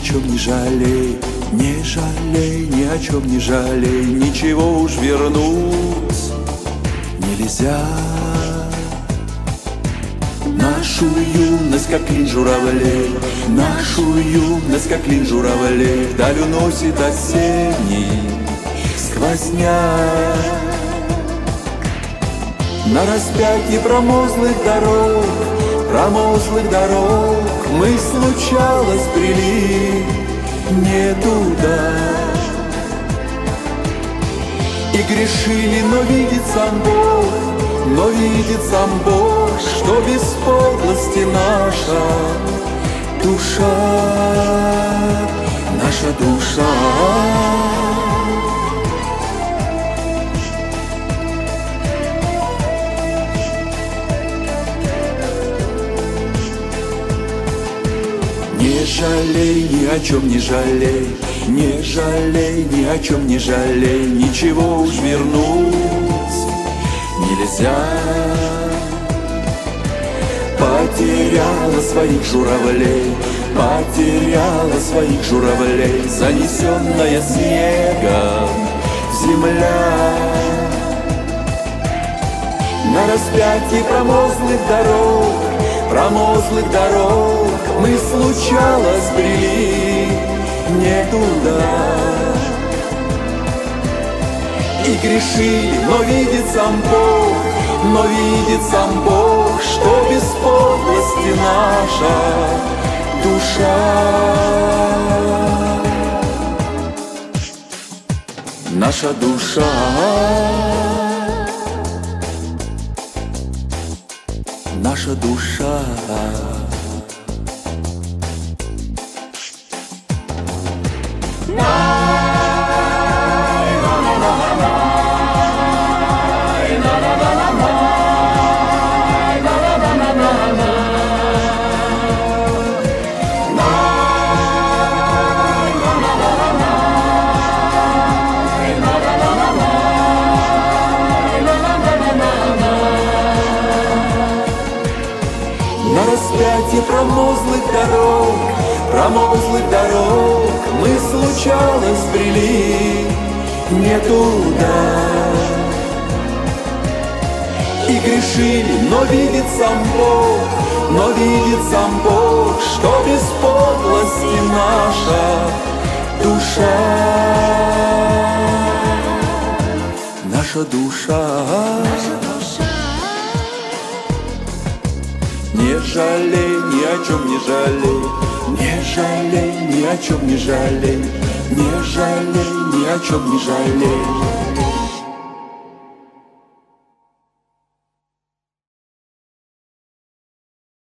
чем не жалей, не жалей, ни о чем не жалей, ничего уж вернуть нельзя. Нашу юность, как клин журавлей, нашу юность, как клин журавлей, вдаль уносит осенний сквозняк. На распятии промозглых дорог мы случалось брели не туда и грешили, но видит сам Бог, что без подлости наша душа. Не жалей, ни о чем не жалей, не жалей, ни о чем не жалей, ничего уж вернуть нельзя. Потеряла своих журавлей, занесенная снегом земля. На распятии промозглых дорог мы случалось брели не туда и грешили, но видит сам Бог, что без подлости наша душа. Наша душа. Наша душа. На распятии промозглых дорог мы случалось брели не туда и грешили, но видит сам Бог, что без подлости наша душа. Наша душа. Не жалей, ни о чем не жалей, не жалей, ни о чем не жалей, не жалей, ни о чем не жалей.